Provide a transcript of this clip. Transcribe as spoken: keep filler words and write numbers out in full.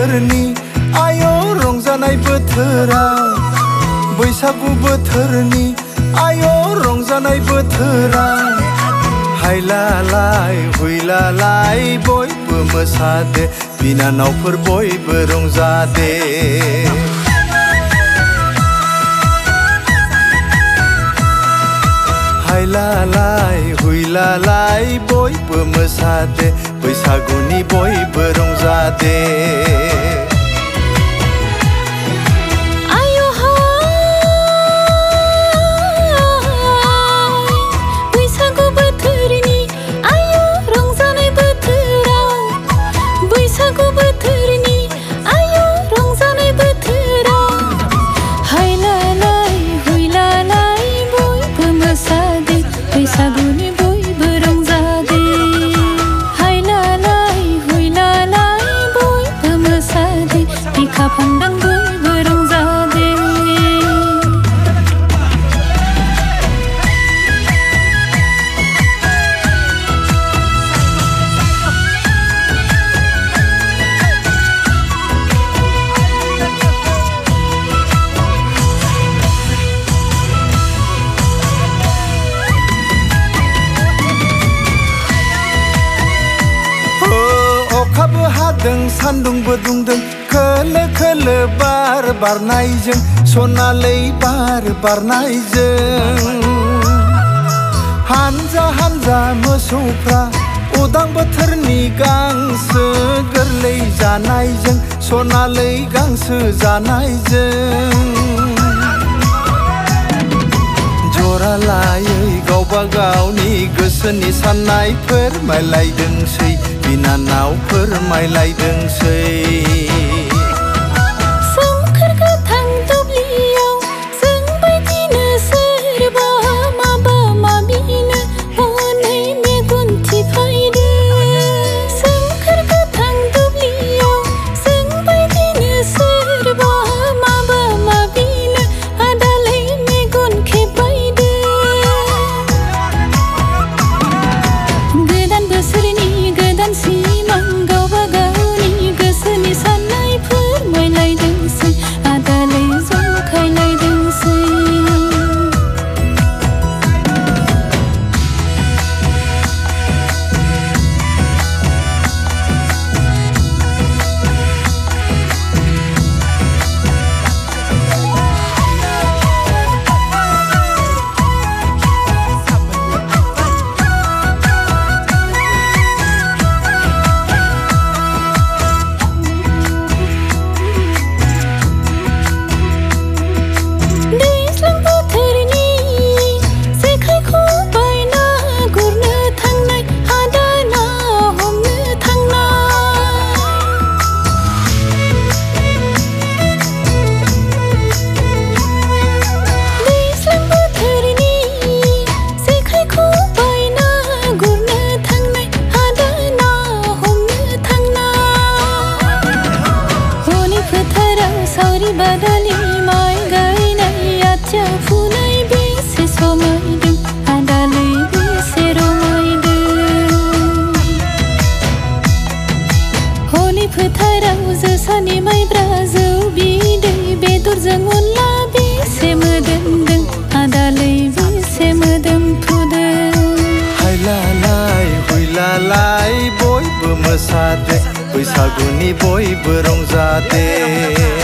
बोथोरनि आय' रंजानाय बोथोरा बैसागु बोथोरनि आय' रंजानाय बोथोरा हायलालाय हुइलालाय बयबो मोसादे बिनानावफोर बयबो रंजादे हायलालाय हुइलालाय बयबो मोसादे बैसागुनि बयबो रंजादे अखाबो हादों सान्दुंबो दुंदों खोलो खोलो बार बारनायजों सनालै बार बारनायजों हानजा हानजा मोसौफ्रा उदां बोथोरनि गांसो गोरलै जानायजों सनालै गांसो जानायजों जरा लायै गावबा गावनि गोसोनि साननाय फोरमायलायदोंसै बिनानाव फोरमायलायदोंसै सोमखोर गोथां दुब्लियाव जों बायदिनो सोरबा माबा माबिनो हनै मेगन थिफायदो सोमखोर गोथां दुब्लियाव जों बायदिनो सोरबा माबा माबिनो आदालै मेगन खेबायदो गोदान बोसोरनि गोदान सिमां गावबा गावनि गोसोनि साननाय फोरमायलायदोंसै आदालै जंखायलायदोंसै सावरि बादालि माइ गायनाय आथिया फुनाय बेसे समायदों आदालै बेसे रमायदों हलि फोथाराव जोसानि माइब्रा जौ बिदै बेदरजों अनला बेसे मोदोमदों आदालै बेसे मोदोमफ्रुदों हायलालाय हुइलालाय बयबो मोसादे बैसागुनि बयबो रंजादे